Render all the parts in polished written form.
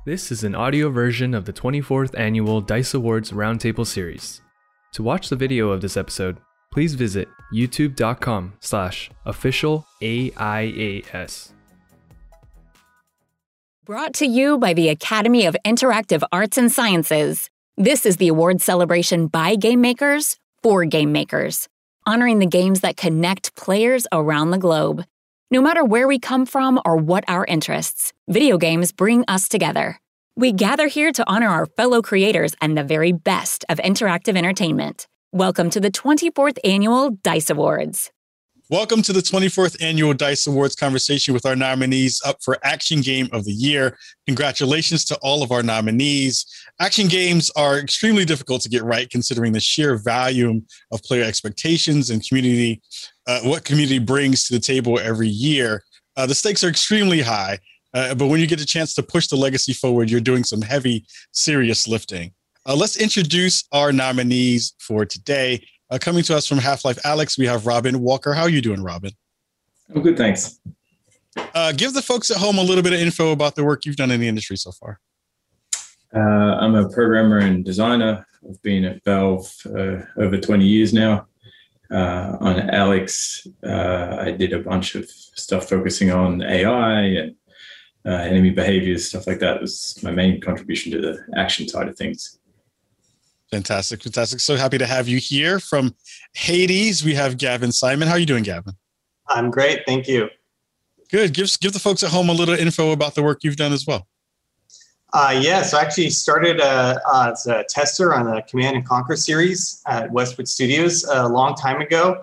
This is an audio version of the 24th Annual DICE Awards Roundtable Series. To watch the video of this episode, please visit youtube.com/officialAIAS. Brought to you by the Academy of Interactive Arts and Sciences. This is the award celebration by game makers for game makers, honoring the games that connect players around the globe. No matter where we come from or what our interests, video games bring us together. We gather here to honor our fellow creators and the very best of interactive entertainment. Welcome to the 24th Annual DICE Awards. Welcome to the 24th Annual DICE Awards conversation with our nominees up for Action Game of the Year. Congratulations to all of our nominees. Action games are extremely difficult to get right considering the sheer volume of player expectations and community, what community brings to the table every year. The stakes are extremely high, but when you get a chance to push the legacy forward, you're doing some heavy, serious lifting. Let's introduce our nominees for today. Coming to us from Half-Life Alyx, we have Robin Walker. How are you doing, Robin? I'm good, thanks. Give the folks at home a little bit of info about the work you've done in the industry so far. I'm a programmer and designer. I've been at Valve over 20 years now. On Alyx, I did a bunch of stuff focusing on AI and enemy behaviors, stuff like that was my main contribution to the action side of things. Fantastic. So happy to have you here. From Hades, we have Gavin Simon. How are you doing, Gavin? I'm great, thank you. Good. Give the folks at home a little info about the work you've done as well. So I actually started as a tester on the Command & Conquer series at Westwood Studios a long time ago.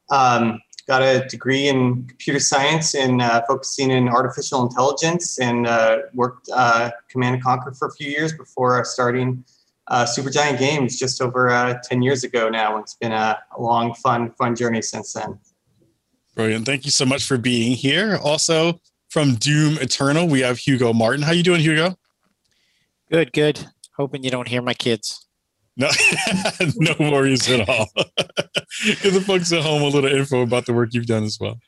Got a degree in computer science and focusing in artificial intelligence, and worked Command & Conquer for a few years before starting Supergiant Games just over 10 years ago now. It's been a long, fun journey since then. Brilliant. Thank you so much for being here. Also from Doom Eternal, we have Hugo Martin. How you doing, Hugo? Good. Hoping you don't hear my kids. No, no worries at all. Give the folks at home a little info about the work you've done as well.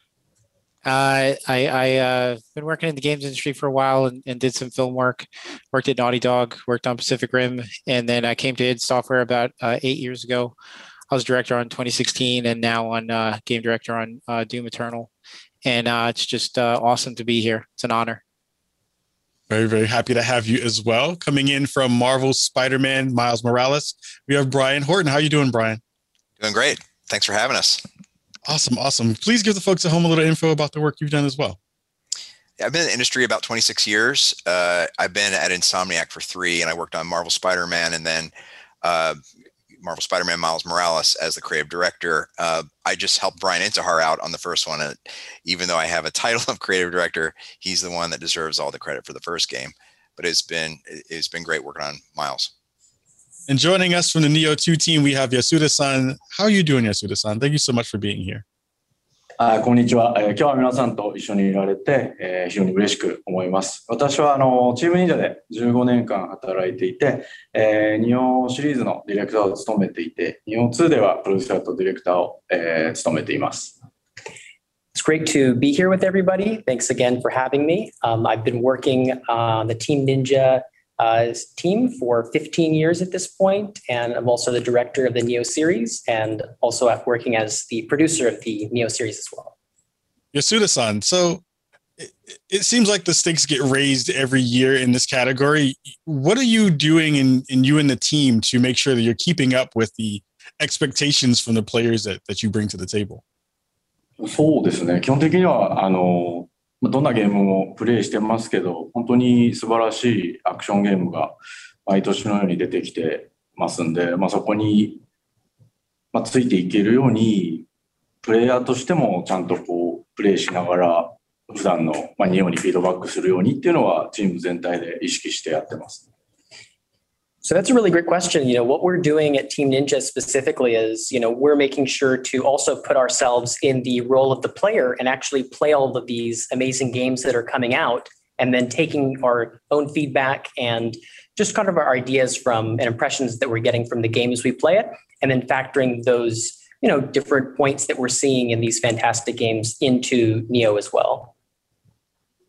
I've been working in the games industry for a while and did some film work. Worked at Naughty Dog, worked on Pacific Rim, and then I came to id Software about 8 years ago. I was director on 2016 and now on game director on Doom Eternal. And it's just awesome to be here. It's an honor. Very, very happy to have you as well. Coming in from Marvel's Spider-Man, Miles Morales, we have Brian Horton. How are you doing, Brian? Doing great. Thanks for having us. Awesome. Please give the folks at home a little info about the work you've done as well. Yeah, I've been in the industry about 26 years. I've been at Insomniac for 3, and I worked on Marvel Spider-Man and then Marvel Spider-Man Miles Morales as the creative director. I just helped Brian Intihar out on the first one. And even though I have a title of creative director, he's the one that deserves all the credit for the first game. But it's been great working on Miles. And joining us from the Neo 2 team, we have Yasuda-san. How are you doing, Yasuda-san? Thank you so much for being here. こんにちは。今日は皆さんと一緒にいられて、非常に嬉しく思います。私はチーム忍者で15年間働いていて、ニオシリーズのディレクターを務めていて、ニオ2ではプロデューサーとディレクターを、務めています。 It's great to be here with everybody. Thanks again for having me. I've been working on the Team Ninja team for 15 years at this point, and I'm also the director of the Neo series and also working as the producer of the Neo series as well. Yasuda-san, so it seems like the stakes get raised every year in this category. What are you doing in you and the team to make sure that you're keeping up with the expectations from the players that you bring to the table? そうですね。基本的にはどんなゲームもプレイしてますけど、本当に素晴らしいアクションゲームが毎年のように出てきてますんで、そこに、ついていけるように、プレイヤーとしてもちゃんとプレイしながら、普段のニオにフィードバックするようにっていうのはチーム全体で意識してやってます。 So that's a really great question. What we're doing at Team Ninja specifically is, we're making sure to also put ourselves in the role of the player and actually play all of these amazing games that are coming out, and then taking our own feedback and just kind of our ideas from and impressions that we're getting from the games we play it, and then factoring those, different points that we're seeing in these fantastic games into Neo as well.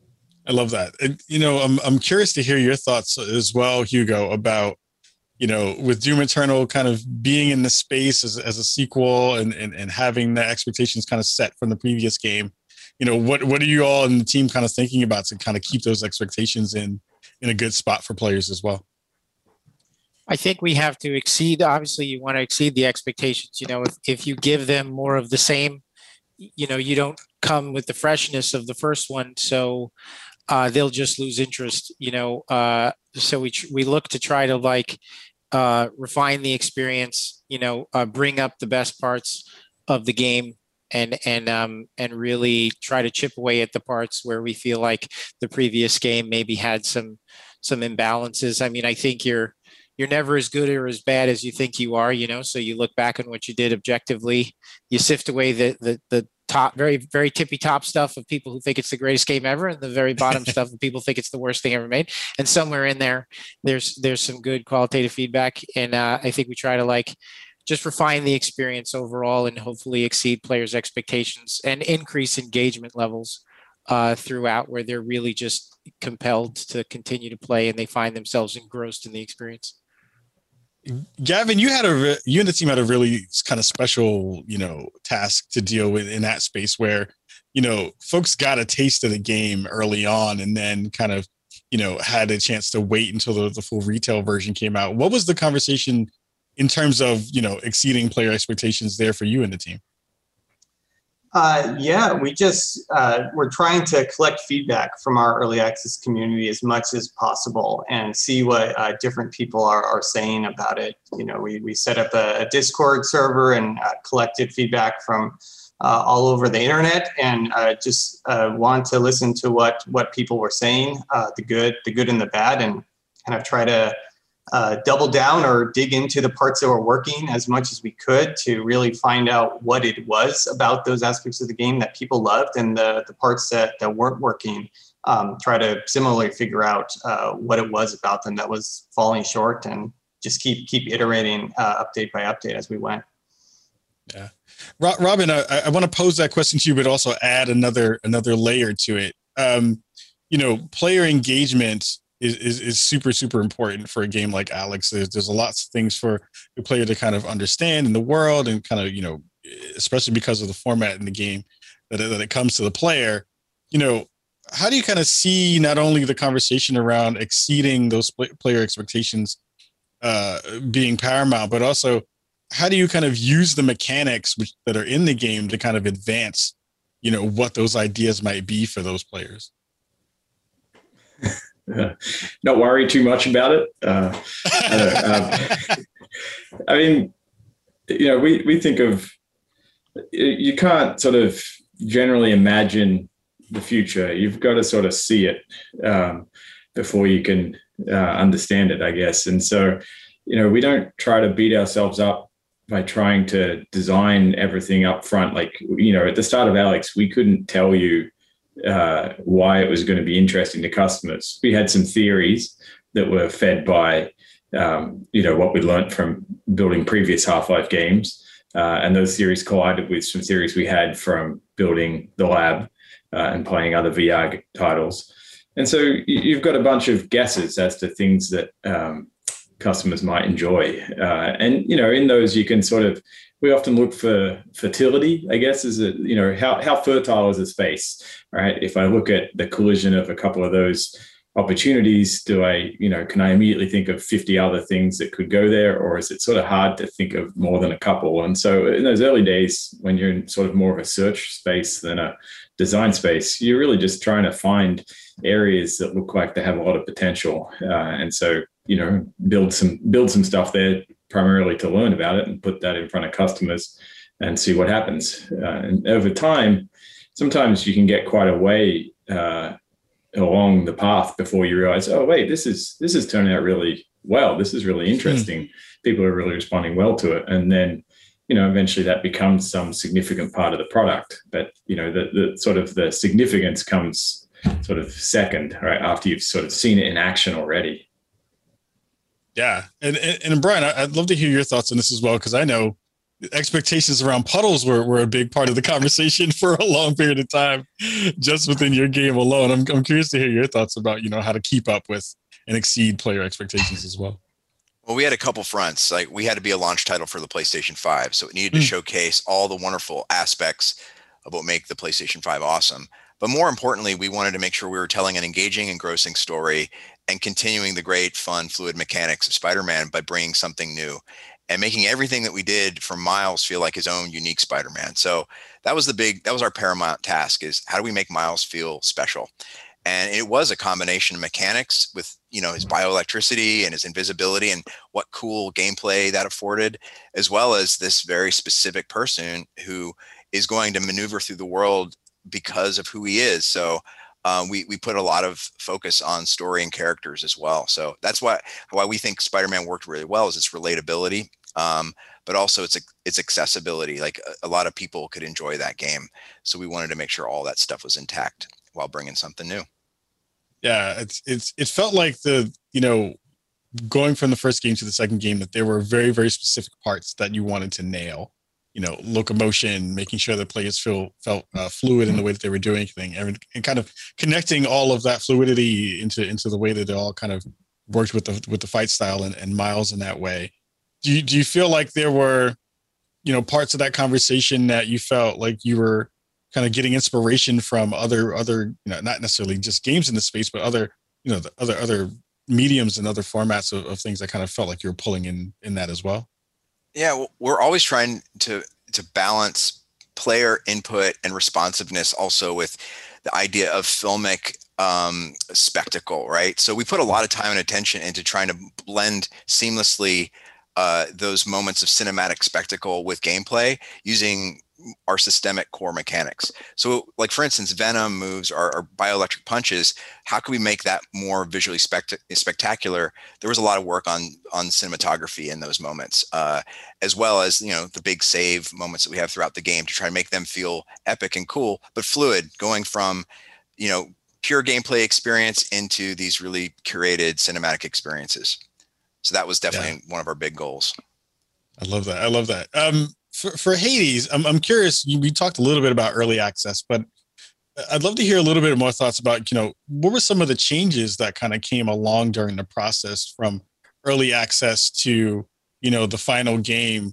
I love that. I'm curious to hear your thoughts as well, Hugo, about, with Doom Eternal kind of being in the space as a sequel and having the expectations kind of set from the previous game. What are you all in the team kind of thinking about to kind of keep those expectations in a good spot for players as well? I think we have to exceed, obviously you want to exceed the expectations. If you give them more of the same, you don't come with the freshness of the first one. So they'll just lose interest, so we look to try to refine the experience, bring up the best parts of the game and really try to chip away at the parts where we feel like the previous game maybe had some imbalances. I mean, I think you're never as good or as bad as you think you are, so you look back on what you did objectively, you sift away the top, very, very tippy top stuff of people who think it's the greatest game ever, and the very bottom stuff of people think it's the worst thing ever made. And somewhere in there's some good qualitative feedback. And I think we try to just refine the experience overall and hopefully exceed players' expectations and increase engagement levels throughout, where they're really just compelled to continue to play and they find themselves engrossed in the experience. Gavin, you and the team had a really kind of special, task to deal with in that space where, folks got a taste of the game early on and then kind of, had a chance to wait until the full retail version came out. What was the conversation in terms of, exceeding player expectations there for you and the team? We just, we're trying to collect feedback from our early access community as much as possible and see what different people are saying about it. We set up a Discord server and collected feedback from all over the internet and just wanted to listen to what people were saying, the good and the bad, and kind of try to double down or dig into the parts that were working as much as we could to really find out what it was about those aspects of the game that people loved, and the parts that weren't working, try to similarly figure out what it was about them that was falling short, and just keep iterating update by update as we went. Yeah. Robin, I want to pose that question to you, but also add another layer to it. Player engagement is super, super important for a game like Alex. There's a lot of things for the player to kind of understand in the world, and kind of, especially because of the format in the game that it comes to the player. How do you kind of see not only the conversation around exceeding those player expectations being paramount, but also how do you kind of use the mechanics that are in the game to kind of advance, what those ideas might be for those players? Not worry too much about it. I mean, we think of, you can't sort of generally imagine the future. You've got to sort of see it before you can understand it, I guess. And so, we don't try to beat ourselves up by trying to design everything up front. At the start of Alex, we couldn't tell you why it was going to be interesting to customers. We had some theories that were fed by, what we learned from building previous Half-Life games. And those theories collided with some theories we had from building the lab and playing other VR titles. And so you've got a bunch of guesses as to things that customers might enjoy. And, in those you can we often look for fertility, I guess, how fertile is the space, right? If I look at the collision of a couple of those opportunities, can I immediately think of 50 other things that could go there, or is it sort of hard to think of more than a couple? And so in those early days, when you're in sort of more of a search space than a design space, you're really just trying to find areas that look like they have a lot of potential. And so, build some stuff there primarily to learn about it and put that in front of customers and see what happens. And over time, sometimes you can get quite a way along the path before you realize, oh, wait, this is turning out really well. This is really interesting. People are really responding well to it. And then, eventually that becomes some significant part of the product. But, the sort of the significance comes sort of second, right, after you've sort of seen it in action already. Yeah. And Brian, I'd love to hear your thoughts on this as well, because I know, expectations around puddles were a big part of the conversation for a long period of time, just within your game alone. I'm curious to hear your thoughts about, how to keep up with and exceed player expectations as well. Well, we had a couple fronts. Like, we had to be a launch title for the PlayStation 5, so it needed to showcase all the wonderful aspects of what make the PlayStation 5 awesome. But more importantly, we wanted to make sure we were telling an engaging, engrossing story and continuing the great, fun, fluid mechanics of Spider-Man by bringing something new and making everything that we did for Miles feel like his own unique Spider-Man. So that was our paramount task, is how do we make Miles feel special? And it was a combination of mechanics with, his bioelectricity and his invisibility and what cool gameplay that afforded, as well as this very specific person who is going to maneuver through the world because of who he is. So we put a lot of focus on story and characters as well. So that's why we think Spider-Man worked really well, is its relatability, but also its accessibility. Like, a lot of people could enjoy that game. So we wanted to make sure all that stuff was intact while bringing something new. Yeah, it felt like going from the first game to the second game, that there were very, very specific parts that you wanted to nail. Locomotion, making sure that players felt fluid in the way that they were doing things, and kind of connecting all of that fluidity into the way that they all kind of worked with the fight style and Miles in that way. Do you feel like there were, parts of that conversation that you felt like you were kind of getting inspiration from other, not necessarily just games in the space, but other mediums and other formats of things that kind of felt like you were pulling in that as well? Yeah, we're always trying to balance player input and responsiveness also with the idea of filmic spectacle, right? So we put a lot of time and attention into trying to blend seamlessly those moments of cinematic spectacle with gameplay using our systemic core mechanics. So, like, for instance, Venom moves our bioelectric punches. How can we make that more visually spectacular? There was a lot of work on cinematography in those moments, as well as, the big save moments that we have throughout the game to try and make them feel epic and cool, but fluid, going from, pure gameplay experience into these really curated cinematic experiences. So that was definitely one of our big goals. I love that. For Hades, I'm curious, we talked a little bit about early access, but I'd love to hear a little bit more thoughts about, what were some of the changes that kind of came along during the process from early access to, the final game,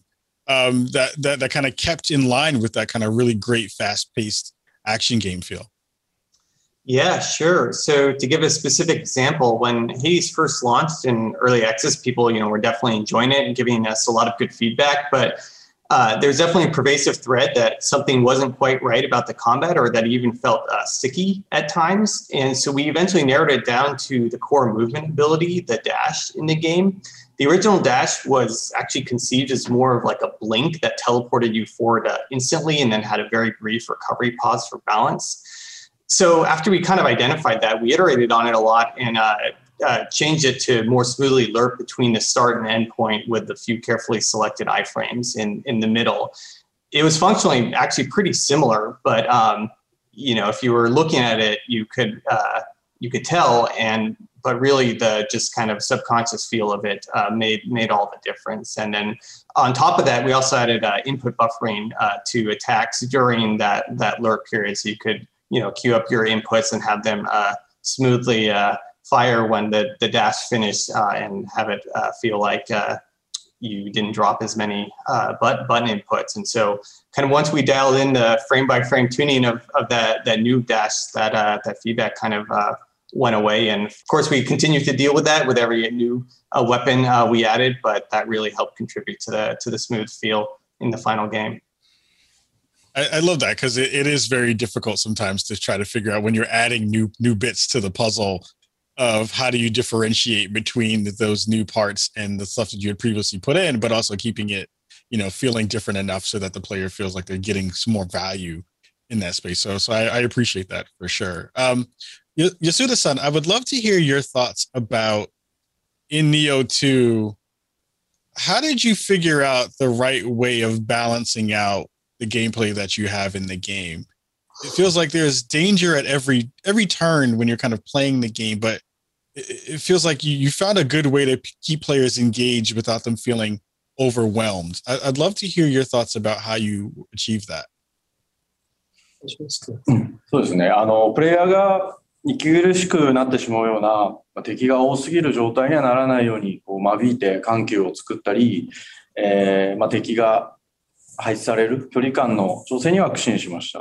that kind of kept in line with that kind of really great, fast-paced action game feel? Yeah, sure. So to give a specific example, when Hades first launched in early access, people, were definitely enjoying it and giving us a lot of good feedback, but there's definitely a pervasive thread that something wasn't quite right about the combat, or that it even felt sticky at times. And so we eventually narrowed it down to the core movement ability, the dash in the game. The original dash was actually conceived as more of like a blink that teleported you forward instantly and then had a very brief recovery pause for balance. So after we kind of identified that, we iterated on it a lot and changed it to more smoothly lerp between the start and end point with a few carefully selected iframes in the middle. It was functionally actually pretty similar, but if you were looking at it, you could tell, but really the just kind of subconscious feel of it made all the difference. And then on top of that, we also added input buffering to attacks during that lerp period, so you could queue up your inputs and have them smoothly fire when the dash finished and have it feel like you didn't drop as many button inputs. And so kind of once we dialed in the frame by frame tuning of that new dash, that feedback kind of went away. And of course we continued to deal with that with every new weapon we added, but that really helped contribute to the smooth feel in the final game. I love that, because it is very difficult sometimes to try to figure out when you're adding new bits to the puzzle of how do you differentiate between those new parts and the stuff that you had previously put in, but also keeping it, feeling different enough so that the player feels like they're getting some more value in that space. So I appreciate that for sure. Yasuda-san, I would love to hear your thoughts about in Nioh 2. How did you figure out the right way of balancing out the gameplay that you have in the game? It feels like there's danger at every turn when you're kind of playing the game, but it feels like you found a good way to keep players engaged without them feeling overwhelmed. I'd love to hear your thoughts about how you achieve that. そうですね。プレイヤーが息苦しくなってしまうような、敵が多すぎる状態にはならないように、間引いて緩急を作ったり、敵が配置される距離感の調整には苦心しました。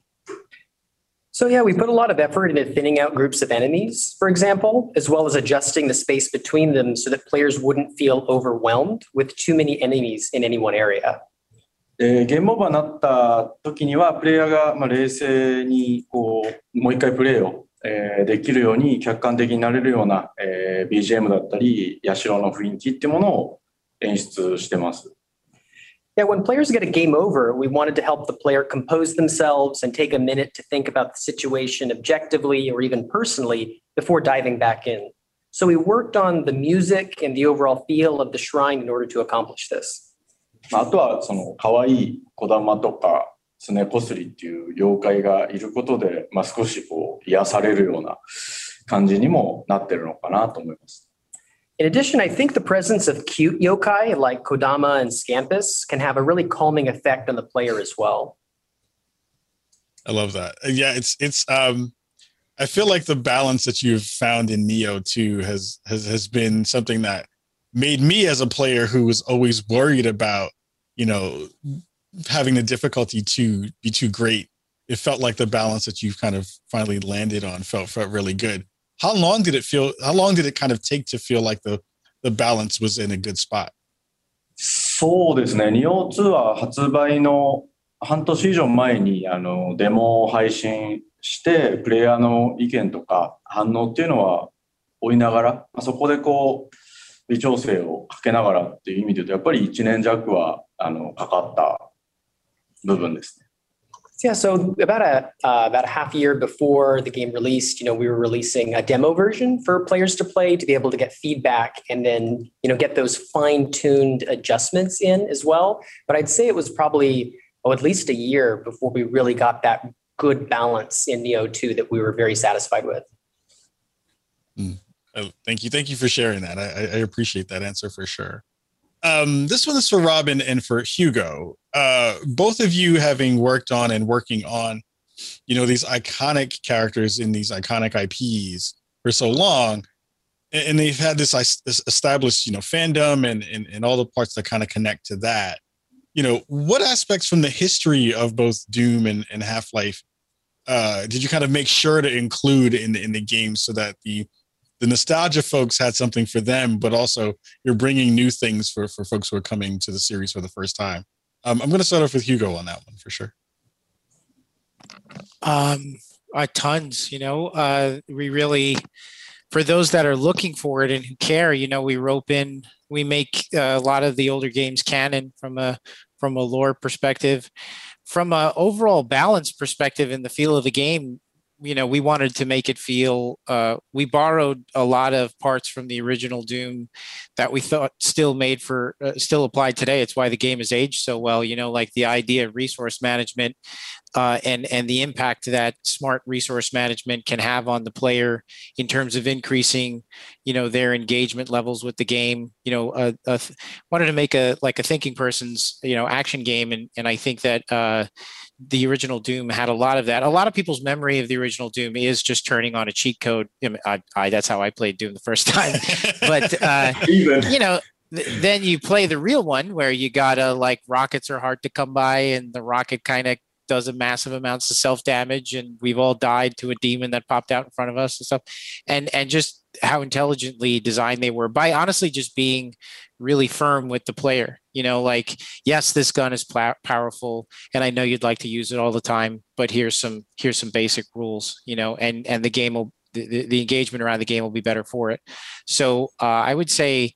So yeah, we put a lot of effort into thinning out groups of enemies, for example, as well as adjusting the space between them so that players wouldn't feel overwhelmed with too many enemies in any one area. ゲームオーバーになった時にはプレイヤーが冷静にもう一回プレイをできるように客観的になれるような BGM だったり社の雰囲気っていうものを演出してます。 Yeah, when players get a game over, we wanted to help the player compose themselves and take a minute to think about the situation objectively or even personally before diving back in. So we worked on the music and the overall feel of the shrine in order to accomplish this. あとは可愛い小玉とかスネコスリっていう妖怪がいることで、少し癒されるような感じにもなってるのかなと思います。 In addition, I think the presence of cute yokai like Kodama and Scampus can have a really calming effect on the player as well. I love that. Yeah, it's I feel like the balance that you've found in Neo 2 has been something that made me as a player who was always worried about, having the difficulty to be too great. It felt like the balance that you've kind of finally landed on felt really good. How long did it kind of take to feel like the balance was in a good spot? そうですね。ニオ2は発売の半年以上前にデモを配信してプレイヤーの意見とか反応っていうのは追いながら、そこで微調整をかけながらっていう意味で言うとやっぱり1年弱はかかった部分ですね。 Yeah, so about a half year before the game released, we were releasing a demo version for players to play to be able to get feedback and then, get those fine-tuned adjustments in as well. But I'd say it was probably at least a year before we really got that good balance in Neo 2 that we were very satisfied with. Thank you for sharing that. I appreciate that answer for sure. This one is for Robin and for Hugo. Both of you having worked on and working on, these iconic characters in these iconic IPs for so long, and they've had this established, fandom and all the parts that kind of connect to that. What aspects from the history of both Doom and Half-Life did you kind of make sure to include in the game so that the nostalgia folks had something for them, but also you're bringing new things for folks who are coming to the series for the first time? I'm going to start off with Hugo on that one for sure. Tons, we really, for those that are looking for it and who care, we make a lot of the older games canon from a lore perspective, from a overall balance perspective in the feel of the game. We wanted to make it feel, we borrowed a lot of parts from the original Doom that we thought still applied today. It's why the game has aged so well, like the idea of resource management and the impact that smart resource management can have on the player in terms of increasing, their engagement levels with the game. Wanted to make a thinking person's, action game. And I think that, the original Doom had a lot of that. A lot of people's memory of the original Doom is just turning on a cheat code. That's how I played Doom the first time. But, then you play the real one where you gotta rockets are hard to come by and the rocket kind of does a massive amounts of self-damage and we've all died to a demon that popped out in front of us and stuff. And just how intelligently designed they were by honestly just being really firm with the player. Yes, this gun is powerful and I know you'd like to use it all the time, but here's some basic rules, and the game will, the engagement around the game will be better for it. So I would say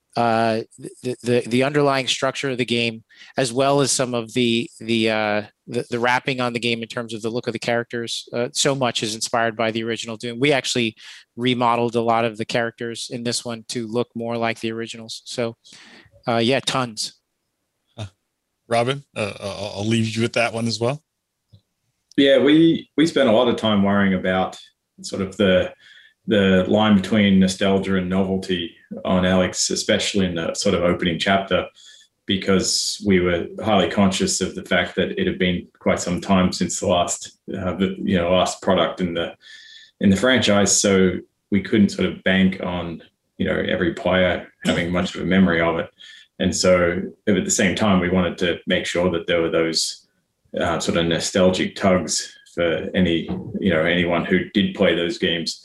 the underlying structure of the game, as well as some of the wrapping on the game in terms of the look of the characters, so much is inspired by the original Doom. We actually remodeled a lot of the characters in this one to look more like the originals. So tons. Robin, I'll leave you with that one as well. Yeah, we spent a lot of time worrying about sort of the the line between nostalgia and novelty on Alex, especially in the sort of opening chapter, because we were highly conscious of the fact that it had been quite some time since the last product in the franchise. So we couldn't sort of bank on, every player having much of a memory of it. And so at the same time, we wanted to make sure that there were those sort of nostalgic tugs for anyone who did play those games.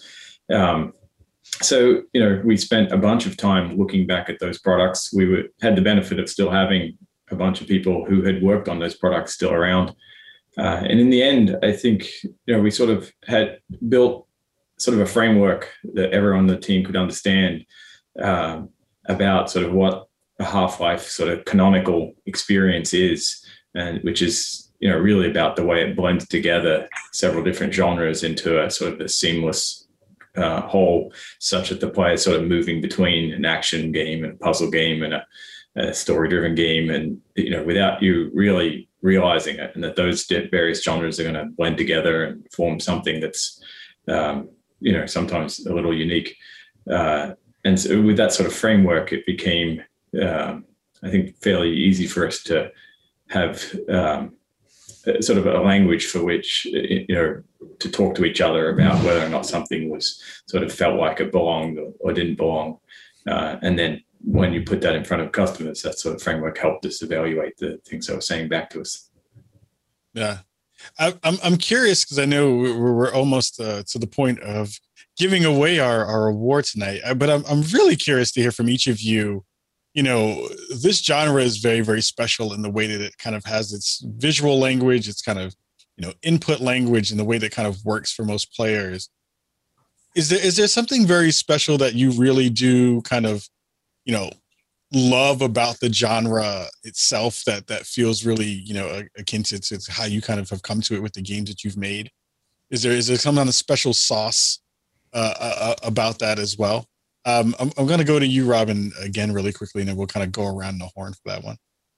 So we spent a bunch of time looking back at those products. We had the benefit of still having a bunch of people who had worked on those products still around. And in the end, I think, we sort of had built sort of a framework that everyone on the team could understand about sort of what a Half-Life sort of canonical experience is, and which is, really about the way it blends together several different genres into a sort of a seamless whole, such that the player is sort of moving between an action game and a puzzle game and a story-driven game, and without you really realizing it, and that those various genres are going to blend together and form something that's sometimes a little unique. And so with that sort of framework, it became I think fairly easy for us to have sort of a language for which to talk to each other about whether or not something was sort of felt like it belonged or didn't belong. And then when you put that in front of customers, that sort of framework helped us evaluate the things they were saying back to us. Yeah. I'm curious because I know we're almost to the point of giving away our award tonight, but I'm really curious to hear from each of you. This genre is very, very special in the way that it kind of has its visual language, its kind of, input language, and the way that kind of works for most players. Is there something very special that you really do kind of, love about the genre itself that feels really, akin to how you kind of have come to it with the games that you've made? Is there some kind of special sauce about that as well? I'm going to go to you, Robin, again really quickly, and then we'll kind of go around the horn for that one.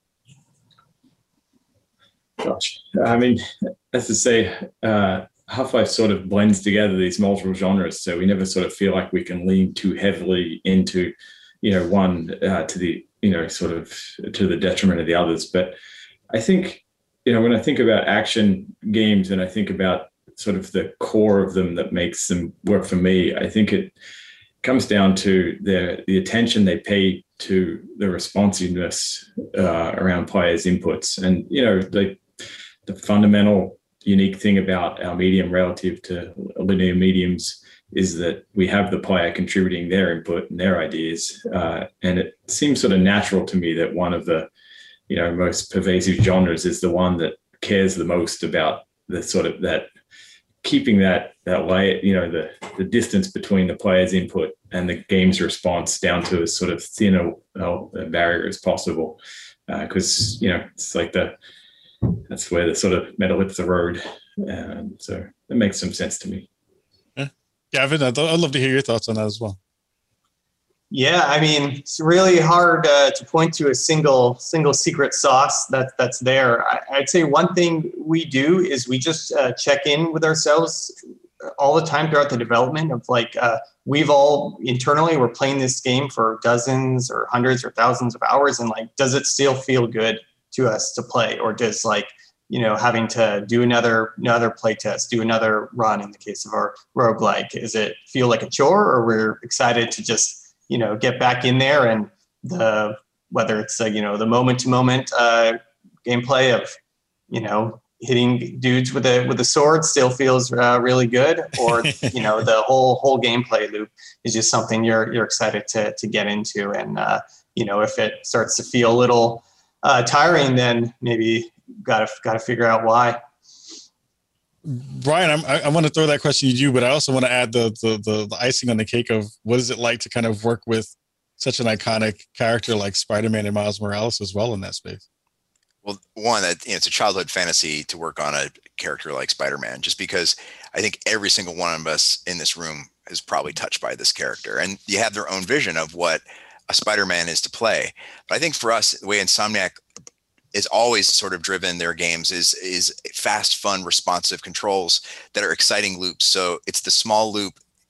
Gosh, I mean, as to say, Half-Life sort of blends together these multiple genres, so we never sort of feel like we can lean too heavily into, one to the, sort of to the detriment of the others. But I think, when I think about action games and I think about sort of the core of them that makes them work for me, I think it comes down to the attention they pay to the responsiveness around players' inputs. And, the fundamental unique thing about our medium relative to linear mediums is that we have the player contributing their input and their ideas. And it seems sort of natural to me that one of the, most pervasive genres is the one that cares the most about the sort of that keeping that layer, the distance between the player's input and the game's response down to as sort of thin a barrier as possible. Because, it's like that's where the sort of metal hits the road. And so it makes some sense to me. Yeah. Gavin, I'd love to hear your thoughts on that as well. Yeah, I mean, it's really hard to point to a single secret sauce that's there. I'd say one thing we do is we just check in with ourselves all the time throughout the development of we've all internally, we're playing this game for dozens or hundreds or thousands of hours, and does it still feel good to us to play, or does having to do another play test, do another run in the case of our roguelike, does it feel like a chore, or we're excited to just get back in there, and whether it's the moment to moment gameplay of hitting dudes with a sword still feels really good, or the whole gameplay loop is just something you're excited to get into, and if it starts to feel a little tiring, then maybe got to figure out why. Brian, I want to throw that question to you, but I also want to add the icing on the cake of what is it like to kind of work with such an iconic character like Spider-Man and Miles Morales as well in that space. Well, one, it's a childhood fantasy to work on a character like Spider-Man, just because I think every single one of us in this room is probably touched by this character, and you have their own vision of what a Spider-Man is to play. But I think for us, the way Insomniac is always sort of driven their games is fast, fun, responsive controls that are exciting loops. So it's the small loop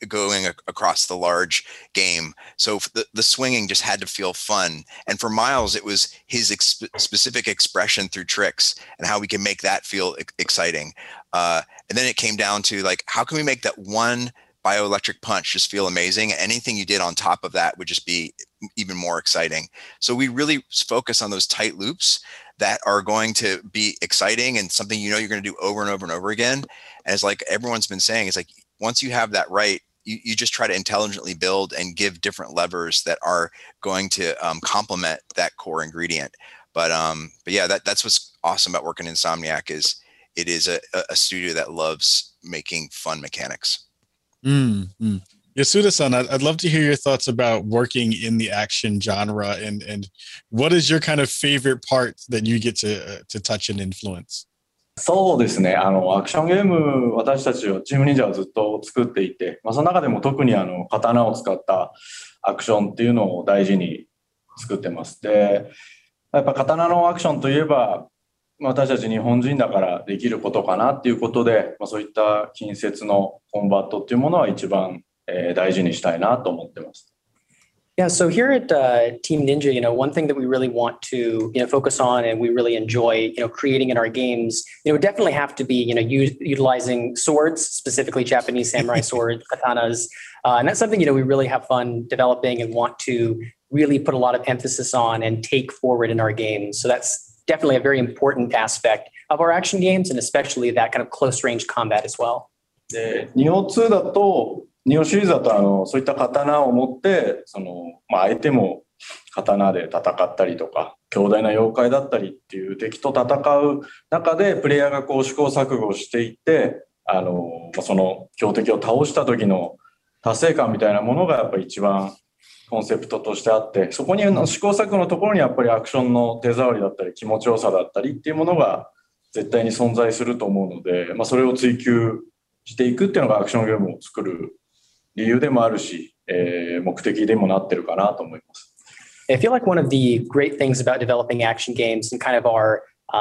going across the large game. So the swinging just had to feel fun. And for Miles, it was his specific expression through tricks and how we can make that feel exciting. And then it came down to like, how can we make that one bioelectric punch just feel amazing? Anything you did on top of that would just be even more exciting. So we really focus on those tight loops that are going to be exciting and something you're going to do over and over and over again. And it's like everyone's been saying, it's like once you have that right, you just try to intelligently build and give different levers that are going to complement that core ingredient. But yeah, that's what's awesome about working in Insomniac is it is a studio that loves making fun mechanics. Mm-hmm. Yasuda-san, I'd love to hear your thoughts about working in the action genre and what is your kind of favorite part that you get to touch and influence? そうですね。アクションゲーム、私たちはチーム忍者はずっと作っていて、その中でも特に刀を使ったアクションっていうのを大事に作ってます。で、やっぱ刀のアクションといえば、私たち日本人だからできることかなっていうことで、そういった近接のコンバットっていうものは一番大事にしたいなと思ってます。 Yeah, so here at Team Ninja, one thing that we really want to, focus on and we really enjoy, creating in our games, would definitely have to be, utilizing swords, specifically Japanese samurai swords, katanas. And that's something, we really have fun developing and want to really put a lot of emphasis on and take forward in our games. So that's definitely a very important aspect of our action games and especially that kind of close range combat as well. で、202だと、ニオシリーズだとそういった刀を持って相手も刀で戦ったりとか強大な妖怪だったりっていう敵と戦う中でプレイヤーがこう試行錯誤していってその強敵を倒した時の達成感みたいなものがやっぱり一番コンセプトとしてあってそこに試行錯誤のところにやっぱりアクションの手触りだったり気持ちよさだったりっていうものが絶対に存在すると思うので、それを追求していくっていうのがアクションゲームを作る理由でもあるし、目的でもなってるかなと思います。 I feel like one of the great things about developing action games and kind of our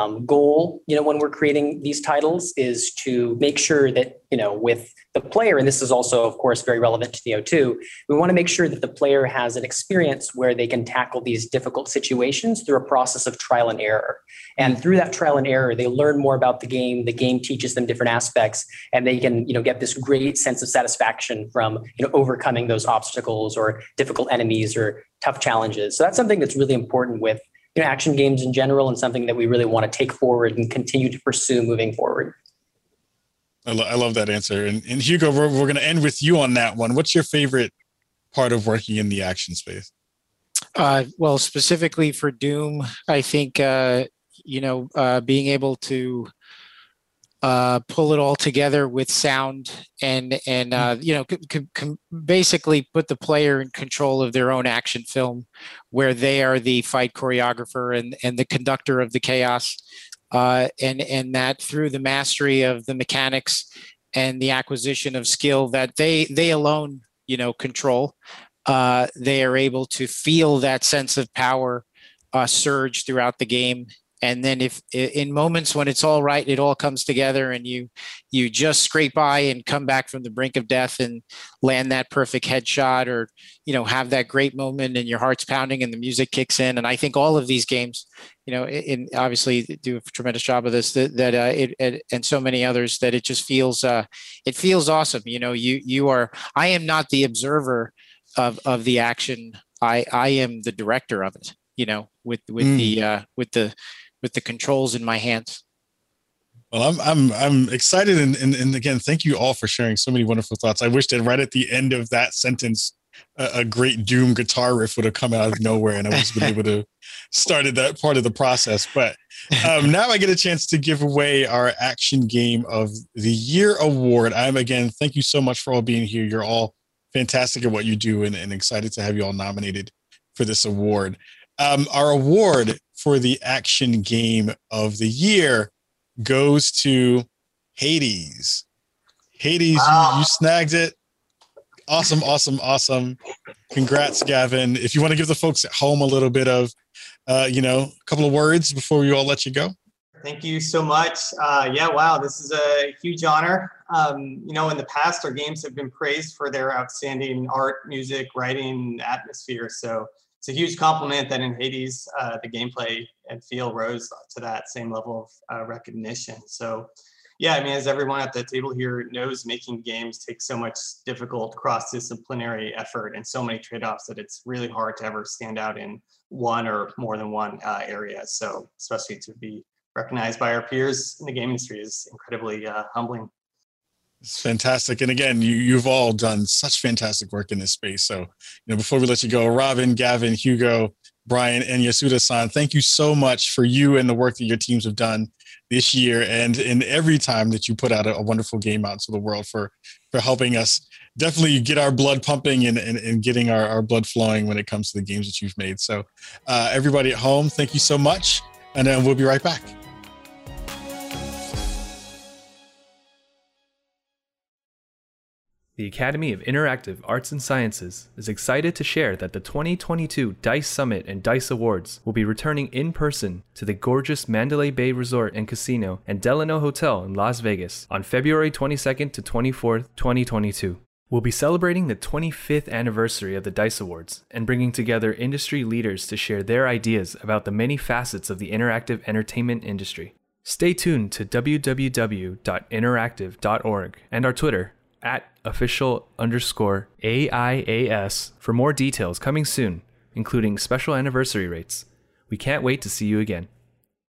goal, when we're creating these titles is to make sure that, with the player, and this is also, of course, very relevant to Neo 2, we want to make sure that the player has an experience where they can tackle these difficult situations through a process of trial and error. And through that trial and error, they learn more about the game teaches them different aspects, and they can, get this great sense of satisfaction from, overcoming those obstacles or difficult enemies or tough challenges. So that's something that's really important with action games in general and something that we really want to take forward and continue to pursue moving forward. I love that answer. And Hugo, we're going to end with you on that one. What's your favorite part of working in the action space? Well, specifically for Doom, I think, being able to pull it all together with sound and basically put the player in control of their own action film where they are the fight choreographer and the conductor of the chaos. And that through the mastery of the mechanics and the acquisition of skill that they alone, control, they are able to feel that sense of power surge throughout the game. And then if in moments when it's all right, it all comes together and you just scrape by and come back from the brink of death and land that perfect headshot or, have that great moment and your heart's pounding and the music kicks in. And I think all of these games, obviously do a tremendous job of this, and so many others that it just feels, it feels awesome. I am not the observer of the action. I am the director of it, with the controls in my hands. Well, I'm excited, and again, thank you all for sharing so many wonderful thoughts. I wish that right at the end of that sentence, a great Doom guitar riff would have come out of nowhere, and I was able to started that part of the process. But now I get a chance to give away our Action Game of the Year award. Again, thank you so much for all being here. You're all fantastic at what you do, and excited to have you all nominated for this award. Our award for the Action Game of the Year goes to Hades. Hades, wow. you snagged it. Awesome. Congrats, Gavin. If you want to give the folks at home a little bit of, a couple of words before we all let you go. Thank you so much. Yeah, wow, this is a huge honor. In the past, our games have been praised for their outstanding art, music, writing, atmosphere. So it's a huge compliment that in Hades, the gameplay and feel rose to that same level of recognition. So yeah, as everyone at the table here knows, making games takes so much difficult cross-disciplinary effort and so many trade-offs that it's really hard to ever stand out in one or more than one area. So especially to be recognized by our peers in the game industry is incredibly humbling. It's fantastic. And again, you've all done such fantastic work in this space. So, before we let you go, Robin, Gavin, Hugo, Brian, and Yasuda-san, thank you so much for you and the work that your teams have done this year and in every time that you put out a wonderful game out to the world for helping us definitely get our blood pumping and getting our blood flowing when it comes to the games that you've made. So everybody at home, thank you so much. And then we'll be right back. The Academy of Interactive Arts and Sciences is excited to share that the 2022 DICE Summit and DICE Awards will be returning in person to the gorgeous Mandalay Bay Resort and Casino and Delano Hotel in Las Vegas on February 22nd to 24th, 2022. We'll be celebrating the 25th anniversary of the DICE Awards and bringing together industry leaders to share their ideas about the many facets of the interactive entertainment industry. Stay tuned to www.interactive.org and our Twitter @official_AIAS for more details coming soon, including special anniversary rates. We can't wait to see you again.